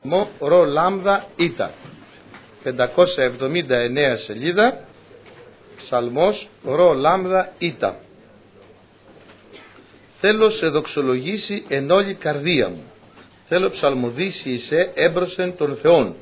Ρο λάμδα ήτα, 579 σελίδα, ψαλμός Ρο λάμδα ήτα. Θέλω σε δοξολογήσει εν όλη καρδία μου, θέλω ψαλμοδήσει εισέ έμπροσθεν των Θεών.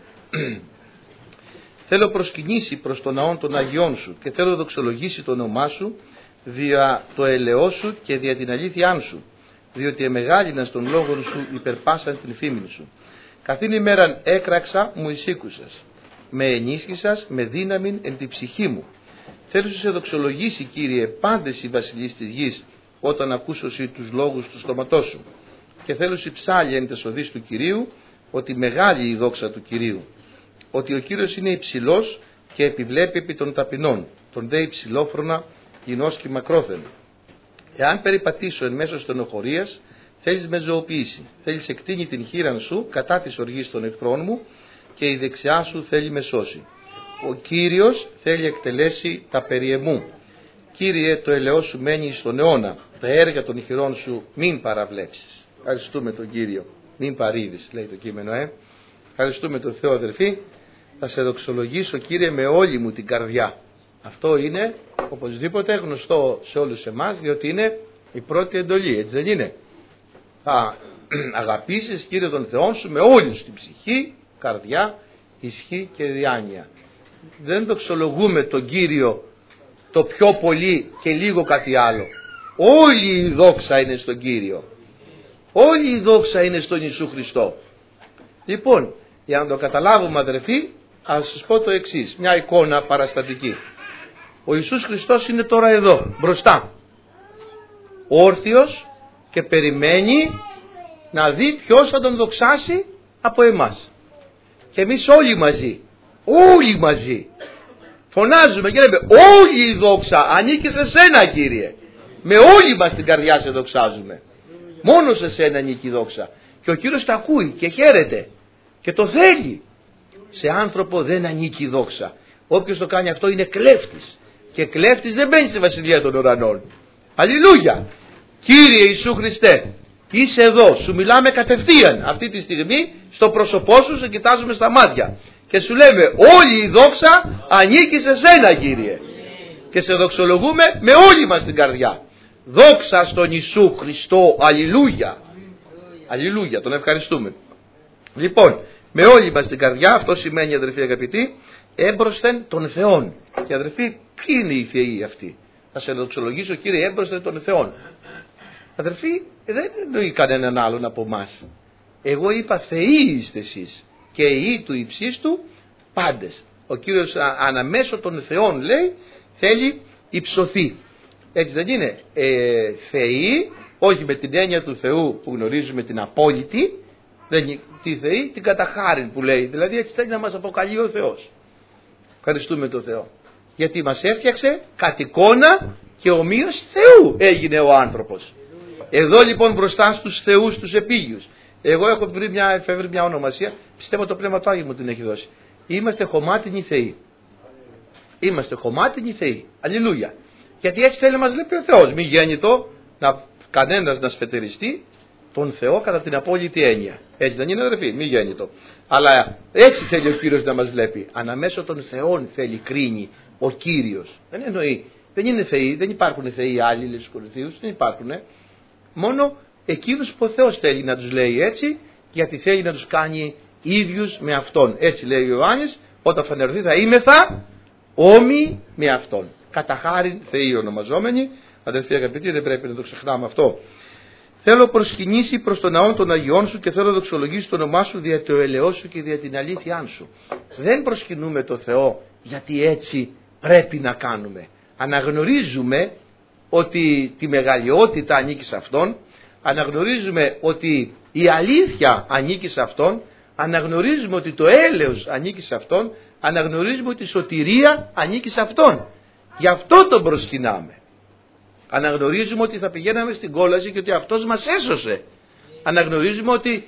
Θέλω προσκυνήσει προς τον ναόν των Αγιών σου και θέλω δοξολογήσει το όνομά σου δια το ελαιό σου και δια την αλήθειά σου, διότι εμεγάλυνας των λόγων σου υπερπάσαν την φήμη σου. Καθήν ημέραν έκραξα μου εισήκουσας, με ενίσχυσας με δύναμην εν τη ψυχή μου. Θέλω σε δοξολογήσει, Κύριε, πάντες οι βασιλείς της γης, όταν ακούσωσι τους λόγους του στόματός σου. Και θέλω σε ψάλια εν τες οδείς του Κυρίου, ότι μεγάλη η δόξα του Κυρίου. Ότι ο Κύριος είναι υψηλός και επιβλέπει επί των ταπεινών, τον δε υψηλόφρονα κοινός και μακρόθεν. Εάν περιπατήσω εν μέσω στενοχωρίας, θέλεις με ζωοποιήσει, θέλεις εκτείνει την χείραν σου κατά της οργής των εχθρών μου και η δεξιά σου θέλει με σώσει. Ο Κύριος θέλει εκτελέσει τα περί εμού. Κύριε, το ελαιό σου μένει στον αιώνα, τα έργα των χειρών σου μην παραβλέψεις. Ευχαριστούμε τον Κύριο, μην παρήδεις, λέει το κείμενο, Ευχαριστούμε τον Θεό, αδερφοί. Θα σε δοξολογήσω, Κύριε, με όλη μου την καρδιά. Αυτό είναι οπωσδήποτε γνωστό σε όλους εμάς, διότι είναι η πρώτη εντολή, έτσι δεν είναι? Θα αγαπήσεις, Κύριε, τον Θεό σου με όλη σου την ψυχή, καρδιά, ισχύ και διάνοια. Δεν δοξολογούμε τον Κύριο το πιο πολύ και λίγο κάτι άλλο. Όλη η δόξα είναι στον Κύριο. Όλη η δόξα είναι στον Ιησού Χριστό. Λοιπόν, για να το καταλάβουμε, αδερφοί, ας σας πω το εξής, μια εικόνα παραστατική. Ο Ιησούς Χριστός είναι τώρα εδώ, μπροστά, όρθιος και περιμένει να δει ποιος θα τον δοξάσει από εμάς. Και εμείς όλοι μαζί, φωνάζουμε και λέμε, όλη η δόξα ανήκει σε σένα, Κύριε. Με όλη μας την καρδιά σε δοξάζουμε. Μόνο σε σένα ανήκει η δόξα. Και ο Κύριος τα ακούει και χαίρεται και το θέλει. Σε άνθρωπο δεν ανήκει η δόξα. Όποιος το κάνει αυτό είναι κλέφτης. Και κλέφτης δεν μπαίνει στη βασιλεία των ουρανών. Αλληλούια! Κύριε Ιησού Χριστέ, είσαι εδώ, σου μιλάμε κατευθείαν αυτή τη στιγμή στο πρόσωπό σου, σε κοιτάζουμε στα μάτια και σου λέμε όλη η δόξα ανήκει σε σένα, Κύριε, και σε δοξολογούμε με όλη μας την καρδιά. Δόξα στον Ιησού Χριστό, αλληλούια! Αλληλούια, τον ευχαριστούμε. Λοιπόν, με όλη μας την καρδιά, αυτό σημαίνει, αδερφοί αγαπητοί, έμπροσθεν των Θεών. Και αδερφοί, ποιοι είναι οι Θεοί αυτοί? Θα σε δοξολογήσω, Κύριε, έμπροσθεν των Θεών. Αδερφοί, δεν εννοεί κανέναν άλλον από εμάς. Εγώ είπα Θεοί είστε εσείς και οι του υψίστου πάντες. Ο Κύριος αναμέσω των Θεών, λέει, θέλει υψωθεί. Έτσι δεν είναι? Θεοί, όχι με την έννοια του Θεού που γνωρίζουμε την απόλυτη, δεν, τη Θεή, την καταχάριν που λέει. Δηλαδή έτσι θέλει να μας αποκαλεί ο Θεός. Ευχαριστούμε τον Θεό. Γιατί μας έφτιαξε κατ' εικόνα και ομοίως Θεού έγινε ο άνθρωπος. Εδώ λοιπόν μπροστά στους θεούς τους επίγειους. Εγώ έχω βρει μια ονομασία, πιστεύω το Πνεύμα του Άγιου μου την έχει δώσει. Είμαστε χωμάτινοι Θεοί. Είμαστε χωμάτινοι Θεοί. Αλληλούια. Γιατί έτσι θέλει να μας βλέπει ο Θεός. Μη γέννητο κανένας να σφετεριστεί τον Θεό κατά την απόλυτη έννοια. Έτσι δεν είναι, αδερφοί? Μη γέννητο. Αλλά έτσι θέλει ο Κύριος να μας βλέπει. Αναμέσω των Θεών θέλει, κρίνει ο Κύριος. Δεν εννοεί. Δεν είναι Θεοί, δεν υπάρχουν Θεοί άλλοι, λέει στους Κορινθίους, δεν υπάρχουν. Μόνο εκείνους που ο Θεός θέλει να τους λέει έτσι, γιατί θέλει να τους κάνει ίδιους με Αυτόν. Έτσι λέει ο Ιωάννης, όταν φανερωθεί θα είμεθα όμοιοι με Αυτόν. Κατά χάριν Θεοί ονομαζόμενοι. Αδερφοί αγαπητοί, δεν πρέπει να το ξεχνάμε αυτό. Θέλω προσκυνήσει προς τον ναόν των Αγιών σου και θέλω δοξολογήσει το όνομά σου δια το ελαιό σου και δια την αλήθειά σου. Δεν προσκυνούμε το Θεό γιατί έτσι πρέπει να κάνουμε. Αναγνωρίζουμε ότι τη μεγαλειότητα ανήκει σε Αυτόν, αναγνωρίζουμε ότι η αλήθεια ανήκει σε Αυτόν, αναγνωρίζουμε ότι το έλεος ανήκει σε Αυτόν, αναγνωρίζουμε ότι η σωτηρία ανήκει σε Αυτόν. Γι' αυτό τον προσκυνάμε. Αναγνωρίζουμε ότι θα πηγαίναμε στην κόλαση και ότι Αυτός μας έσωσε. Αναγνωρίζουμε ότι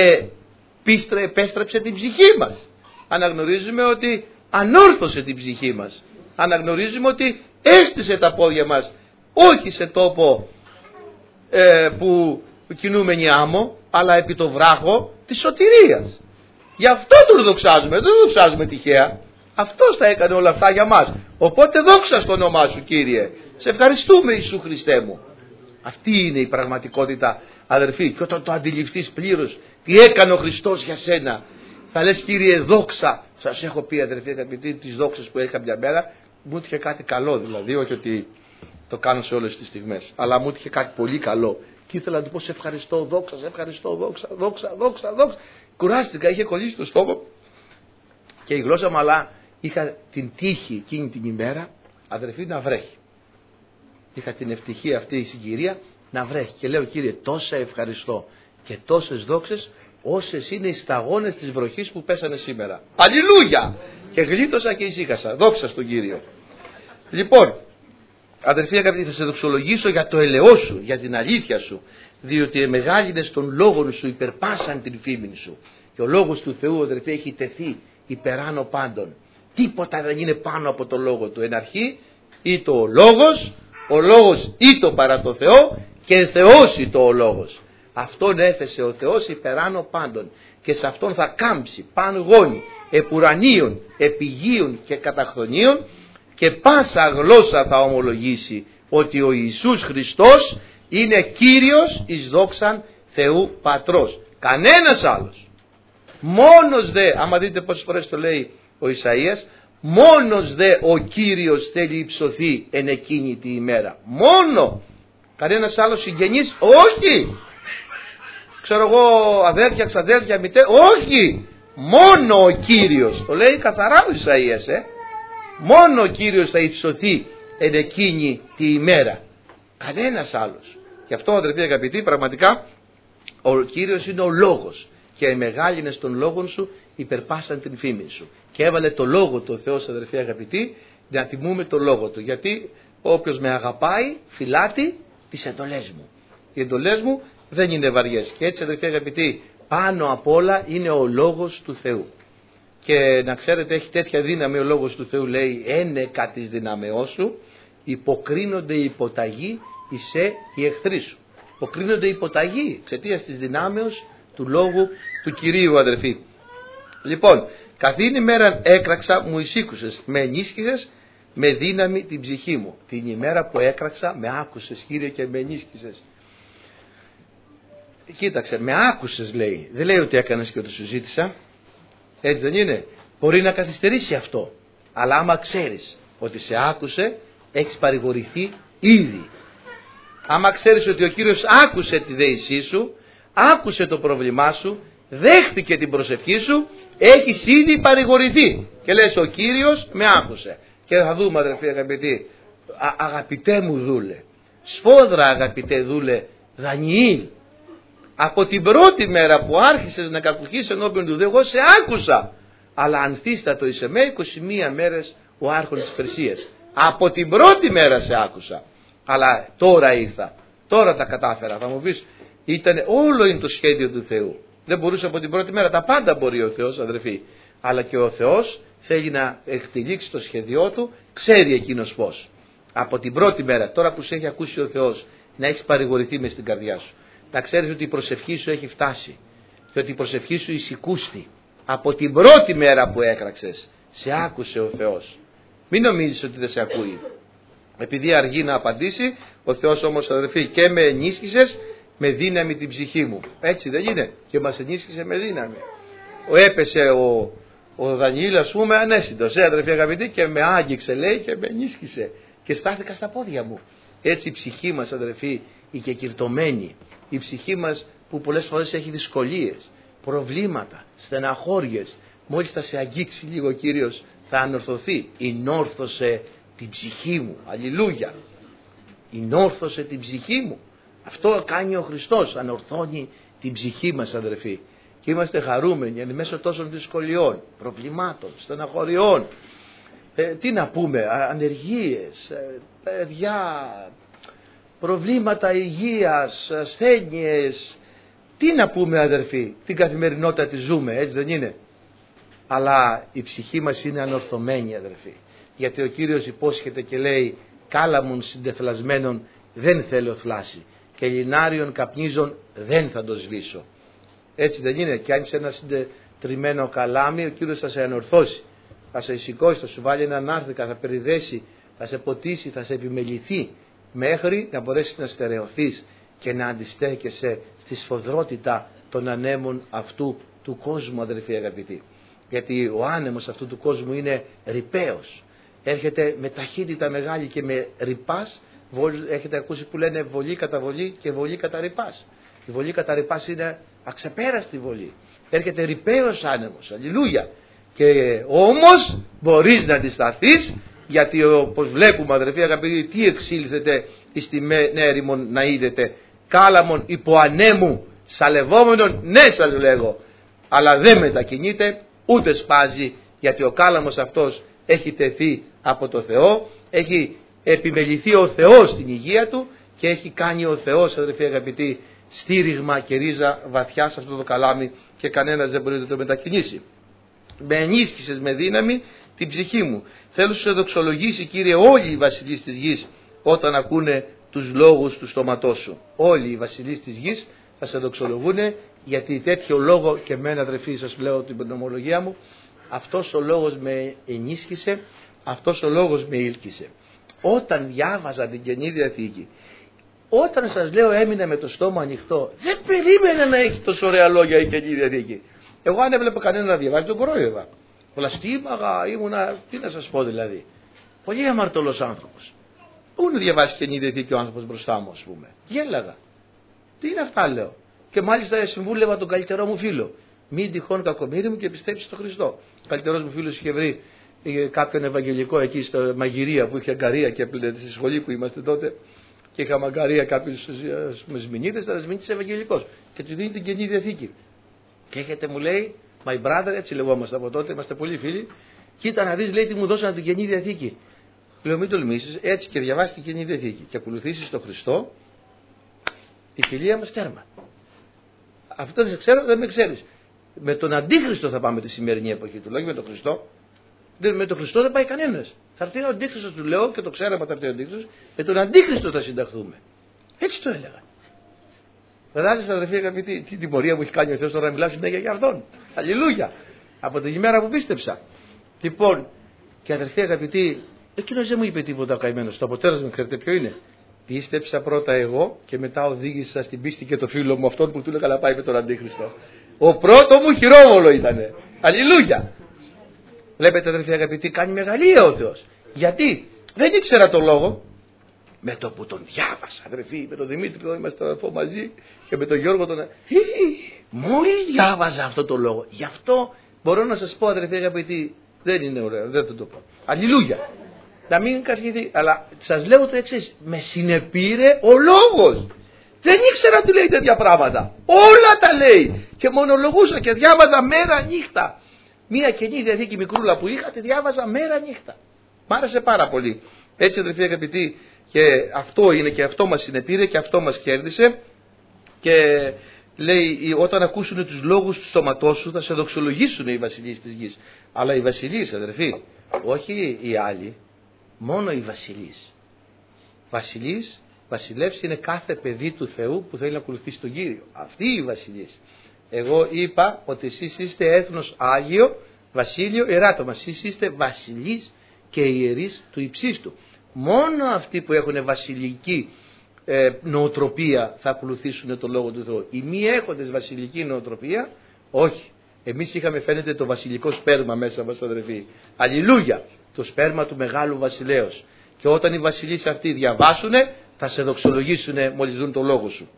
επέστρεψε την ψυχή μας. Αναγνωρίζουμε ότι ανόρθωσε την ψυχή μας. Αναγνωρίζουμε ότι έστησε τα πόδια μας όχι σε τόπο που κινούμενη άμμο, αλλά επί το βράχο της σωτηρίας. Γι' αυτό τον δοξάζουμε, δεν τον δοξάζουμε τυχαία. Αυτός τα έκανε όλα αυτά για μας. Οπότε δόξα στο όνομά σου, Κύριε. Σε ευχαριστούμε, Ιησού Χριστέ μου. Αυτή είναι η πραγματικότητα, αδερφοί. Και όταν το αντιληφθείς πλήρως, τι έκανε ο Χριστός για σένα, θα λες, Κύριε, δόξα. Σας έχω πει, αδερφοί αγαπητοί, τις δόξες που είχα μια μέρα, μου έτυχε κάτι καλό, δηλαδή, όχι ότι το κάνω σε όλες τις στιγμές, αλλά μου έτυχε κάτι πολύ καλό. Και ήθελα να του πω, σε ευχαριστώ, δόξα, σε ευχαριστώ, δόξα. Κουράστηκα, είχε κολλήσει το στόμα και η γλώσσα μου, αλλά είχα την τύχη εκείνη την ημέρα, αδερφοί, να βρέχει. Είχα την ευτυχία αυτή η συγκυρία να βρέχει. Και λέω, Κύριε, τόσα ευχαριστώ και τόσες δόξες όσες είναι οι σταγόνες της βροχής που πέσανε σήμερα. Αλληλούια! Και γλίτωσα και ησύχασα. Δόξα στον Κύριο. Λοιπόν, αδερφοί αγαπητοί, θα σε δοξολογήσω για το ελαιό σου, για την αλήθεια σου, διότι εμεγάλυνες των λόγων σου υπερπάσαν την φήμη σου. Και ο λόγος του Θεού, αδερφοί, έχει τεθεί υπεράνω πάντων. Τίποτα δεν είναι πάνω από το λόγο του. Εν αρχή ήτο ο λόγος ήτο παρά το Θεό και Θεός ήτο ο λόγος. Αυτόν έθεσε ο Θεός υπεράνω πάντων και σε αυτόν θα κάμψει παν γόνι, επουρανίων, επιγείων και καταχθονίων, και πάσα γλώσσα θα ομολογήσει ότι ο Ιησούς Χριστός είναι Κύριος εις δόξαν Θεού Πατρός. Κανένας άλλος. Μόνος δε, άμα δείτε πόσες φορές το λέει ο Ισαΐας, μόνος δε ο Κύριος θέλει υψωθεί εν εκείνη τη ημέρα. Μόνο. Κανένας άλλος συγγενής, όχι. Ξέρω εγώ, αδέρφια, ξαδέρφια, όχι. Μόνο ο Κύριος. Το λέει καθαρά ο Ισαΐας, Μόνο ο Κύριος θα υψωθεί εν εκείνη τη ημέρα. Κανένας άλλος. Γι' αυτό, αδερφοί αγαπητοί, πραγματικά ο Κύριος είναι ο λόγος. Και οι μεγάλυνες των λόγων σου υπερπάσαν την φήμη σου. Και έβαλε το λόγο του ο Θεός, αδερφοί αγαπητοί, να τιμούμε το λόγο του. Γιατί όποιος με αγαπάει φυλάτει τις εντολές μου. Οι εντολές μου δεν είναι βαριές. Και έτσι, αδερφοί αγαπητοί, πάνω απ' όλα είναι ο λόγος του Θεού. Και να ξέρετε, έχει τέτοια δύναμη ο λόγος του Θεού, λέει, ένεκα της δυναμεώς σου υποκρίνονται οι υποταγοί εισέ οι εχθροί σου. Υποκρίνονται οι υποταγοί εξαιτίας της δυνάμεως του λόγου του Κυρίου, αδερφοί. Λοιπόν, καθήν ημέρα έκραξα, μου εισήκουσες, με ενίσχυσες, με δύναμη την ψυχή μου. Την ημέρα που έκραξα, με άκουσες, Κύριε, και με ενίσχυσες. Κοίταξε, με άκουσες, λέει. Δεν λέει ότι έκανες και ότι σου ζήτησα. Έτσι δεν είναι? Μπορεί να καθυστερήσει αυτό. Αλλά άμα ξέρεις ότι σε άκουσε, έχεις παρηγορηθεί ήδη. Άμα ξέρεις ότι ο Κύριος άκουσε τη δέησή σου, άκουσε το πρόβλημά σου, δέχτηκε την προσευχή σου, έχεις ήδη παρηγορηθεί. Και λες, ο Κύριος με άκουσε. Και θα δούμε, αδερφοί αγαπητοί, αγαπητέ μου δούλε, σφόδρα αγαπητέ δούλε Δανιήλ, από την πρώτη μέρα που άρχισες να κακουχείς ενώπιον του Θεού, εγώ σε άκουσα. Αλλά ανθίστατο είσαι με 21 μέρες ο άρχον της Περσίας. Από την πρώτη μέρα σε άκουσα. Αλλά τώρα ήρθα. Τώρα τα κατάφερα. Θα μου πεις, όλο είναι το σχέδιο του Θεού. Δεν μπορούσε από την πρώτη μέρα. Τα πάντα μπορεί ο Θεός, αδερφοί. Αλλά και ο Θεός θέλει να εκτυλίξει το σχέδιό του. Ξέρει εκείνος πώς. Από την πρώτη μέρα, τώρα που σε έχει ακούσει ο Θεός, να έχεις παρηγορηθεί μες στην καρδιά σου. Να ξέρεις ότι η προσευχή σου έχει φτάσει και ότι η προσευχή σου εισηκούστη. Από την πρώτη μέρα που έκραξες, σε άκουσε ο Θεός. Μην νομίζεις ότι δεν σε ακούει. Επειδή αργεί να απαντήσει, ο Θεός όμως, αδερφοί, και με ενίσχυσες με δύναμη την ψυχή μου. Έτσι δεν είναι? Και μας ενίσχυσε με δύναμη. Έπεσε ο Δανιήλ, ας πούμε, ανέσυντος, αδερφοί αγαπητοί, και με άγγιξε, λέει, και με ενίσχυσε. Και στάθηκα στα πόδια μου. Έτσι η ψυχή μας, αδερφοί, η κεκυρτωμένη, η ψυχή μας που πολλές φορές έχει δυσκολίες, προβλήματα, στεναχώριες, μόλις θα σε αγγίξει λίγο ο Κύριος θα ανορθωθεί. Ηνόρθωσε την ψυχή μου. Αλληλούια. Ηνόρθωσε την ψυχή μου. Αυτό κάνει ο Χριστός, ανορθώνει την ψυχή μας, αδερφοί. Και είμαστε χαρούμενοι εν μέσω τόσων δυσκολιών, προβλημάτων, στεναχωριών. Τι να πούμε, ανεργίες, παιδιά, προβλήματα υγείας, ασθένειες. Τι να πούμε, αδερφοί, την καθημερινότητα τη ζούμε, έτσι δεν είναι? Αλλά η ψυχή μας είναι ανορθωμένη, αδερφοί. Γιατί ο Κύριος υπόσχεται και λέει, κάλαμον συντεφλασμένον δεν θέλω θλάση και λινάριον καπνίζων δεν θα το σβήσω. Έτσι δεν είναι? Και αν είσαι ένα τριμμένο καλάμι, ο Κύριος θα σε ανορθώσει. Θα σε σηκώσει, θα σου βάλει έναν άρθρικα, θα περιδέσει, θα σε ποτίσει, θα σε επιμεληθεί, μέχρι να μπορέσεις να στερεωθείς και να αντιστέκεσαι στη σφοδρότητα των ανέμων αυτού του κόσμου, αδελφοί αγαπητοί. Γιατί ο άνεμος αυτού του κόσμου είναι ρηπαίος. Έρχεται με ταχύτητα μεγάλη και με ρηπάς. Έχετε ακούσει που λένε βολή κατά βολή και βολή κατά ρηπάς. Η βολή κατά ρηπάς είναι αξεπέραστη βολή. Έρχεται ρηπαίος άνεμος. Αλληλούια. Και όμως μπορείς να αντισταθείς, γιατί όπως βλέπουμε, αδελφοί αγαπητοί, τι εξήλθετε εις τη έρημον να είδετε, κάλαμον υπό ανέμου σαλευόμενον, ναι σας λέγω, αλλά δεν μετακινείται ούτε σπάζει, γιατί ο κάλαμος αυτός έχει τεθεί από το Θεό, έχει επιμεληθεί ο Θεός στην υγεία του και έχει κάνει ο Θεός, αδελφοί αγαπητοί, στήριγμα και ρίζα βαθιά σε αυτό το καλάμι και κανένας δεν μπορεί να το μετακινήσει. Με ενίσχυσες με δύναμη την ψυχή μου. Θέλω να σου δοξολογήσει, Κύριε, όλοι οι βασιλείς της γης όταν ακούνε τους λόγους του στόματός σου. Όλοι οι βασιλείς της γης θα σε δοξολογούν, γιατί τέτοιο λόγο, και εμένα, αδερφοί, σας λέω την πνευμολογία μου, αυτός ο λόγος με ενίσχυσε, αυτός ο λόγος με ήλκησε. Όταν διάβαζα την Καινή Διαθήκη, όταν σας λέω έμεινα με το στόμα ανοιχτό, δεν περίμενα να έχει τόσο ωραία λόγια η Καινή Διαθήκη. Εγώ αν έβλεπα κανένα να διαβάζει, τον κορόιδευα. Πλαστήμαγα, ήμουνα, τι να σας πω δηλαδή. Πολύ αμαρτωλός άνθρωπος. Πού να διαβάσει Καινή Διαθήκη ο άνθρωπος μπροστά μου, ας πούμε. Γέλαγα. Τι είναι αυτά, λέω. Και μάλιστα συμβούλευα τον καλύτερό μου φίλο. Μην τυχόν κακομοίρη μου και πιστέψει στον Χριστό. Ο καλύτερός μου φίλος είχε βρει κάποιον Ευαγγελικό εκεί στα μαγειρία που είχε αγκαρία και στη σχολή που είμαστε τότε. Και είχαμε αγκαρία κάποιους μεσμηνίδες, ήταν μεσμηνίδης Ευαγγελικός. Και του δίνει την Καινή Διαθήκη. Και έχετε, μου λέει, my brother, έτσι λεγόμαστε από τότε, είμαστε πολύ φίλοι. Κοίτα να δεις, λέει, τι μου δώσανε την Καινή Διαθήκη. Λέω, μην τολμήσεις, έτσι και διαβάσει την Καινή Διαθήκη και ακολουθήσεις τον Χριστό, η φιλία μας τέρμα. Αυτό δεν σε ξέρω, δεν με ξέρεις. Με τον Αντίχριστο θα πάμε τη σημερινή εποχή του, λόγω με τον Χριστό. Με τον Χριστό δεν πάει κανένας. Θα έρθει ο Αντίχριστος, του λέω, και το ξέραμε ότι θα έρθει ο Αντίχριστος, με τον Αντίχριστο θα συνταχθούμε. Έτσι το έλεγα. Φαντάζεστε, αδερφοί αγαπητοί, τι τιμωρία μου έχει κάνει ο Θεός τώρα να μιλάω συνέχεια για αυτόν. Αλληλούια. Από την ημέρα που πίστεψα. Λοιπόν, και αδερφοί αγαπητοί, εκείνος δεν μου είπε τίποτα ο καημένος. Το αποτέλεσμα, ξέρετε ποιο είναι. Πίστεψα πρώτα εγώ και μετά οδήγησα στην πίστη και το φίλο μου αυτόν που του έλεγα να πάει με τον Αντίχριστο. Ο πρώτο μου χειρόβολο ήτανε. Αλληλούια. Βλέπετε, αδερφοί αγαπητοί, κάνει μεγαλεία ο Θεός. Γιατί δεν ήξερα το λόγο. Με το που τον διάβασα, αδερφοί, με τον Δημήτρη που είμαστε αδερφό μαζί και με τον Γιώργο τον. Μόλις διάβαζα αυτό το λόγο. Γι' αυτό μπορώ να σας πω, αδερφοί αγαπητοί, δεν είναι ωραίο, δεν θα το πω. Αλληλούια. Να μην καρχηθεί. Αλλά σας λέω το εξής. Με συνεπήρε ο λόγος. Δεν ήξερα τι λέει τέτοια πράγματα. Όλα τα λέει. Και μονολογούσα και διάβαζα μέρα νύχτα. Μία Καινή Διαθήκη μικρούλα που είχα, τη διάβαζα μέρα νύχτα. Μ' άρεσε πάρα πολύ. Έτσι, αδερφοί αγαπητοί, και αυτό είναι και αυτό μας συνεπήρε και αυτό μας κέρδισε. Και λέει, όταν ακούσουν τους λόγους του στόματός σου θα σε δοξολογήσουν οι βασιλείς της γης. Αλλά οι βασιλείς, αδερφοί, όχι οι άλλοι, μόνο οι βασιλείς. Βασιλείς, βασιλεύς είναι κάθε παιδί του Θεού που θέλει να ακολουθήσει τον Κύριο. Αυτοί οι βασιλείς. Εγώ είπα ότι εσείς είστε έθνος Άγιο, βασίλειο, ιεράτωμα. Εσείς είστε βασιλείς και ιερείς του υψίστου. Μόνο αυτοί που έχουν βασιλική νοοτροπία θα ακολουθήσουν το Λόγο του Θεού. Οι μη έχοντες βασιλική νοοτροπία, όχι. Εμείς είχαμε, φαίνεται, το βασιλικό σπέρμα μέσα μας, αδερφοί. Αλληλούια! Το σπέρμα του μεγάλου βασιλέως. Και όταν οι βασιλείς αυτοί διαβάσουν, θα σε δοξολογήσουν μόλις δουν το Λόγο σου.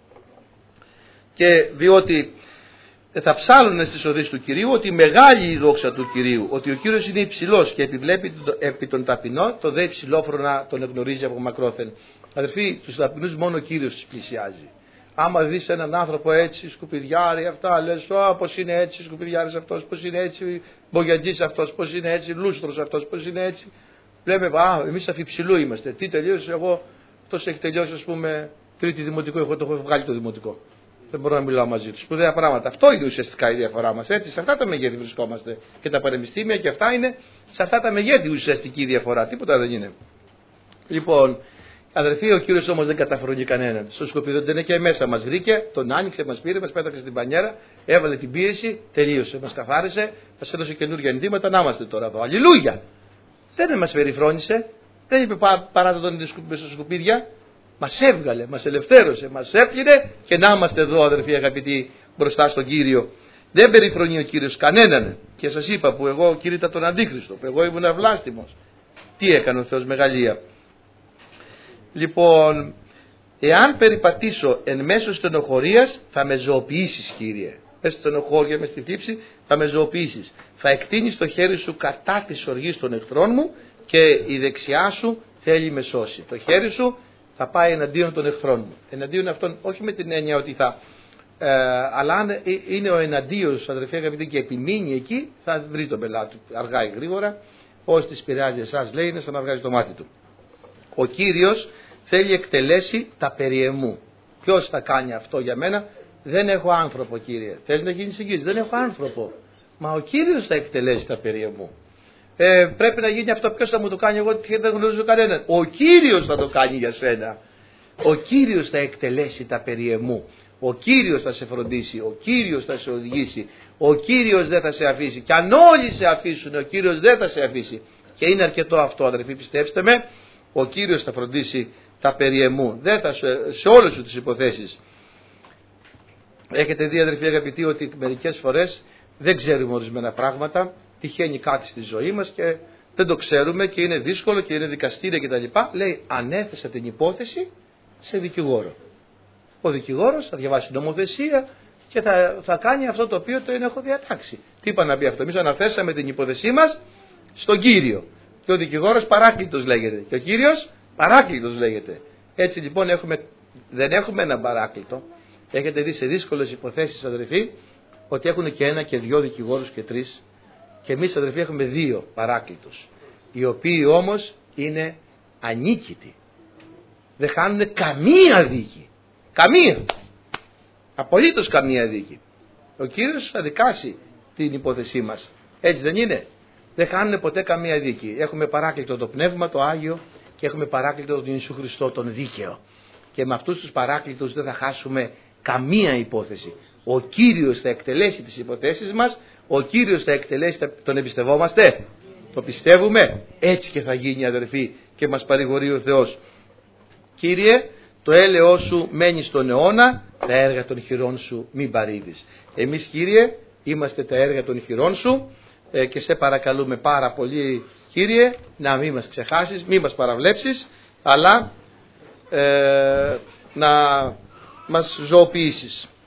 Και διότι θα ψάλλουν στις οδείς του Κυρίου, ότι μεγάλη η δόξα του Κυρίου, ότι ο Κύριος είναι υψηλός και επιβλέπει επί των ταπεινών, το δε υψηλόφρονα τον εγνωρίζει από μακρόθεν. Αδερφοί, τους ταπεινούς μόνο ο Κύριος τους πλησιάζει. Άμα δεις έναν άνθρωπο έτσι, σκουπιδιάρι, αυτά λες, πώς είναι έτσι, σκουπιδιάρης αυτός, πώς είναι έτσι, μπογιατζής αυτός, πώς είναι έτσι, λούστρος αυτός, πώς είναι έτσι. Λέμε, εμείς αφιψηλού είμαστε. Τι τελείωσε, εγώ, αυτός έχει τελειώσει, ας πούμε, τρίτη δημοτικό, εγώ το έχω βγάλει το δημοτικό. Δεν μπορώ να μιλάω μαζί του. Σπουδαία πράγματα. Αυτό είναι ουσιαστικά η διαφορά μας. Έτσι, σε αυτά τα μεγέθη βρισκόμαστε. Και τα πανεπιστήμια και αυτά είναι σε αυτά τα μεγέθη ουσιαστική διαφορά. Τίποτα δεν είναι. Λοιπόν, Αδερφοί, ο Κύριος όμως δεν καταφρονεί κανέναν. Στο σκουπίδι δεν είναι και μέσα. Μας βρήκε, τον άνοιξε, μας πήρε, μας πέταξε στην πανιέρα, έβαλε την πίεση, τελείωσε. Μας καθάρισε, μας έδωσε καινούργια ενδύματα, να είμαστε τώρα εδώ. Αλληλούια! Δεν μας περιφρόνησε, δεν είπε παράτα τον μέσα στα σκουπίδια. Μας έβγαλε, μας ελευθέρωσε, μας έπλυνε και να είμαστε εδώ, αδερφοί αγαπητοί, μπροστά στον Κύριο. Δεν περιφρονεί ο Κύριος κανέναν. Και σας είπα που εγώ κήρυτα τον Αντίχριστο, που εγώ ήμουν αυλάστημος. Τι έκανε ο Θεός μεγαλεία. Λοιπόν, εάν περιπατήσω εν μέσω στενοχωρίας, θα με ζωοποιήσεις, Κύριε. Μες στη στενοχώρια, μες στη θλίψη, θα με ζωοποιήσεις. Θα εκτείνεις το χέρι σου κατά της οργής των εχθρών μου και η δεξιά σου θέλει με σώσει. Το χέρι σου θα πάει εναντίον των εχθρών μου. Εναντίον αυτών, όχι με την έννοια ότι θα... αλλά αν είναι ο εναντίος, αδερφοί αγαπητοί, και επιμείνει εκεί, θα βρει τον πελάτη του αργά ή γρήγορα. Όσοι τις πειράζει εσάς, λέει, είναι σαν να βγάζει το μάτι του. Ο Κύριος θέλει εκτελέσει τα περί εμού. Ποιος θα κάνει αυτό για μένα? Δεν έχω άνθρωπο, Κύριε. Θέλει να γίνει συγκίση. Δεν έχω άνθρωπο. Μα ο Κύριος θα εκτελέσει τα περί εμού. Πρέπει να γίνει αυτό. Ποιος θα μου το κάνει? Εγώ δεν γνωρίζω κανέναν. Ο Κύριος θα το κάνει για σένα. Ο Κύριος θα εκτελέσει τα περί εμού. Ο Κύριος θα σε φροντίσει. Ο Κύριος θα σε οδηγήσει. Ο Κύριος δεν θα σε αφήσει. Και αν όλοι σε αφήσουν, ο Κύριος δεν θα σε αφήσει. Και είναι αρκετό αυτό, αδερφοί, πιστέψτε με. Ο Κύριος θα φροντίσει τα περί εμού. Δεν θα σε όλες σου τις υποθέσεις. Έχετε δει, αδερφοί αγαπητοί, ότι μερικές φορές δεν ξέρουμε ορισμένα πράγματα. Τυχαίνει κάτι στη ζωή μας και δεν το ξέρουμε και είναι δύσκολο και είναι δικαστήρια κτλ. Λέει, ανέθεσα την υπόθεση σε δικηγόρο. Ο δικηγόρος θα διαβάσει νομοθεσία και θα κάνει αυτό το οποίο το έχω διατάξει. Τι είπα να πει αυτό? Εμείς αναθέσαμε την υπόθεσή μας στον Κύριο. Και ο δικηγόρος παράκλητος λέγεται. Και ο Κύριος παράκλητος λέγεται. Έτσι λοιπόν δεν έχουμε έναν παράκλητο. Έχετε δει σε δύσκολες υποθέσεις, αδερφοί, ότι έχουν και ένα και δυο δικηγόρους και τρεις. Και εμείς, αδερφοί, έχουμε δύο παράκλητους. Οι οποίοι όμως είναι ανίκητοι. Δεν χάνουν καμία δίκη. Καμία. Απολύτως καμία δίκη. Ο Κύριος θα δικάσει την υπόθεσή μας. Έτσι δεν είναι? Δεν χάνουν ποτέ καμία δίκη. Έχουμε παράκλητο το Πνεύμα, το Άγιο, και έχουμε παράκλητο τον Ιησού Χριστό, τον Δίκαιο. Και με αυτούς τους παράκλητους δεν θα χάσουμε καμία υπόθεση. Ο Κύριος θα εκτελέσει τις υποθέσεις μας. Ο Κύριος θα εκτελέσει, τον εμπιστευόμαστε? Το πιστεύουμε? Έτσι και θα γίνει, αδερφοί, και μας παρηγορεί ο Θεός. Κύριε, το έλεος σου μένει στον αιώνα, τα έργα των χειρών σου μην παρήδεις. Εμείς, Κύριε, είμαστε τα έργα των χειρών σου και σε παρακαλούμε πάρα πολύ, Κύριε, να μην μας ξεχάσεις, μην μας παραβλέψεις, αλλά να μας ζωοποιήσεις.